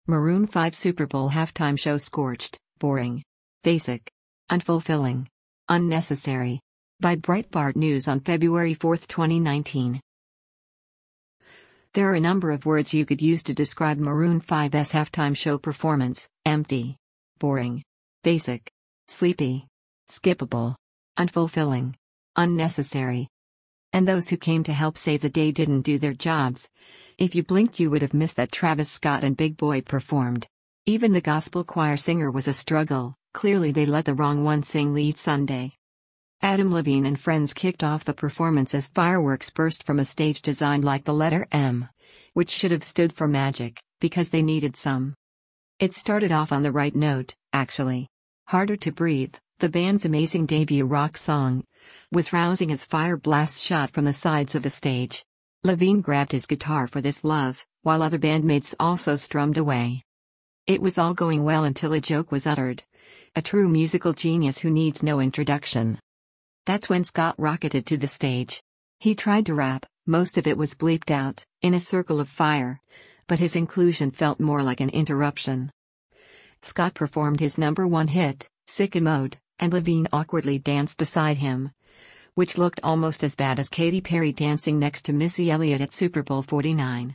Maroon 5 Super Bowl halftime show scorched, boring, basic, unfulfilling, unnecessary. By Breitbart News on February 4, 2019. There are a number of words you could use to describe Maroon 5's halftime show performance: empty, boring, basic, sleepy, skippable, unfulfilling, unnecessary. And those who came to help save the day didn't do their jobs. If you blinked, you would have missed that Travis Scott and Big Boi performed. Even the gospel choir singer was a struggle. Clearly they let the wrong one sing lead Sunday. Adam Levine and friends kicked off the performance as fireworks burst from a stage designed like the letter M, which should have stood for magic, because they needed some. It started off on the right note, actually. Harder to Breathe, the band's amazing debut rock song, was rousing as fire blasts shot from the sides of the stage. Levine grabbed his guitar for this love, while other bandmates also strummed away. It was all going well until a joke was uttered. A true musical genius who needs no introduction. That's when Scott rocketed to the stage. He tried to rap, most of it was bleeped out, in a circle of fire, but his inclusion felt more like an interruption. Scott performed his #1 hit, Sicko Mode, and Levine awkwardly danced beside him, which looked almost as bad as Katy Perry dancing next to Missy Elliott at Super Bowl 49.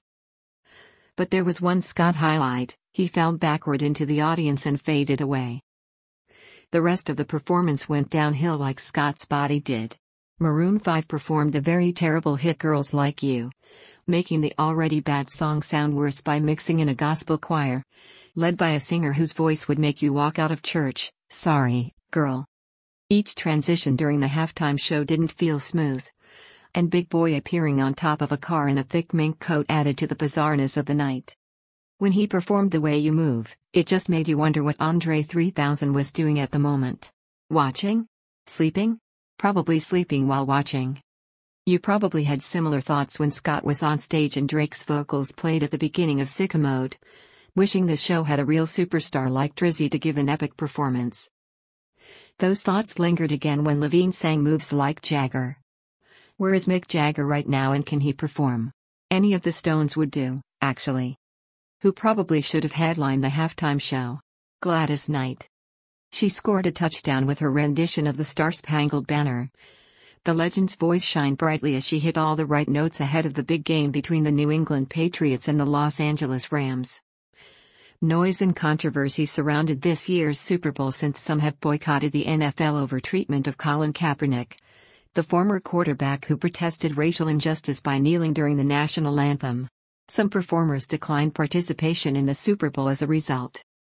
But there was one Scott highlight: he fell backward into the audience and faded away. The rest of the performance went downhill like Scott's body did. Maroon 5 performed the very terrible hit Girls Like You, making the already bad song sound worse by mixing in a gospel choir, led by a singer whose voice would make you walk out of church. Sorry, girl. Each transition during the halftime show didn't feel smooth, and Big Boi appearing on top of a car in a thick mink coat added to the bizarreness of the night. When he performed The Way You Move, it just made you wonder what Andre 3000 was doing at the moment. Watching? Sleeping? Probably sleeping while watching. You probably had similar thoughts when Scott was on stage and Drake's vocals played at the beginning of Sicko Mode, wishing the show had a real superstar like Drizzy to give an epic performance. Those thoughts lingered again when Levine sang Moves Like Jagger. Where is Mick Jagger right now, and can he perform? Any of the Stones would do, actually. Who probably should have headlined the halftime show? Gladys Knight. She scored a touchdown with her rendition of the Star-Spangled Banner. The legend's voice shined brightly as she hit all the right notes ahead of the big game between the New England Patriots and the Los Angeles Rams. Noise and controversy surrounded this year's Super Bowl, since some have boycotted the NFL over treatment of Colin Kaepernick, the former quarterback who protested racial injustice by kneeling during the national anthem. Some performers declined participation in the Super Bowl as a result.